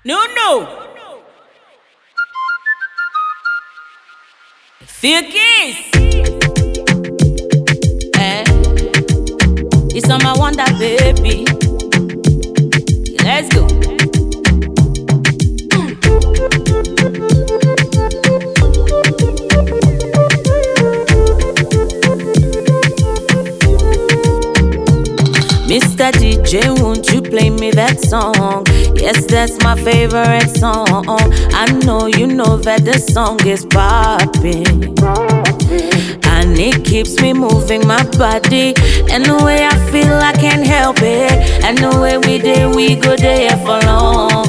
No. Feel kiss. It's on my wonder, baby. Let's go. Mr. DJ, won't you play me that song? Yes, that's my favorite song. I know you know that the song is popping, and it keeps me moving my body. And the way I feel, I can't help it. And the way we go there for long.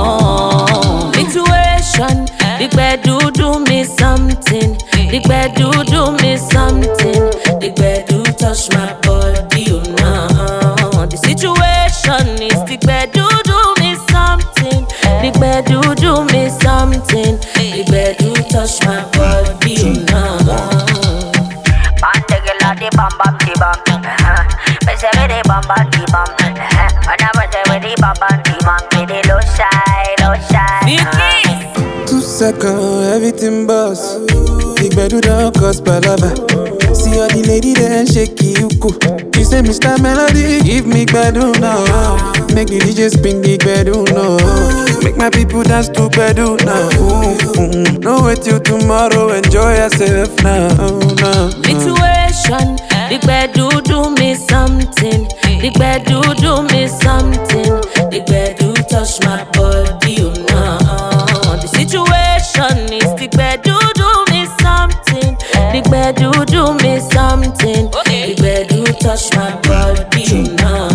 Situation, the bed do me something. The bed do me something. The bed do touch my body, you know. The situation is the bed do me something. The bed do me something. The bed do touch my body, you know. The bam bam di bam, me say me the bam bam di bam. When I went there with the bam bam di bam, me the low side. 2 seconds, everything buzz. Big bed do don't cause palava. See all the lady there and shake you cool. You say Mr. Melody, give me bedu now. Make the DJ spin the bedu now. Make my people dance to bedu now. No wait till tomorrow, enjoy yourself now. Situation, the bed do me something. The bed do me something. The bed do touch my body, you know. The situation is the bed do me something. The bed do me something. The bed do touch my body, you know.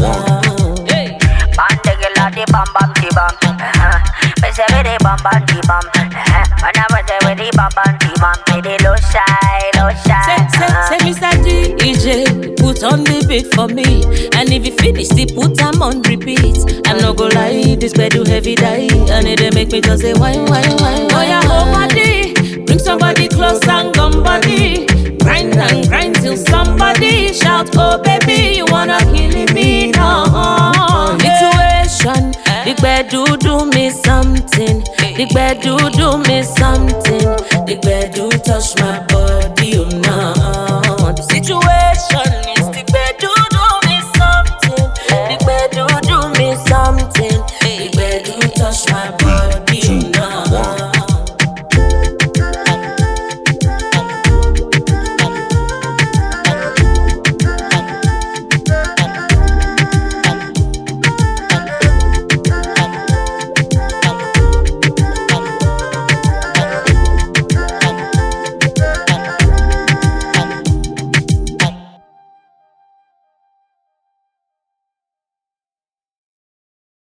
The bam bam di bam, me say me the bam bam di bam. When I went there with the bam bam di bam, me the low side. Say Mr. DJ, put on the beat for me. And if you finish the put them on repeat. I no go lie, this bed do heavy die. And it make me just say wine. Oh yeah, whole body, bring somebody close and come body. Grind and grind till somebody shout, oh baby, you wanna kill me now. Situation, the bed do me something. The bed do me something. The bed do touch my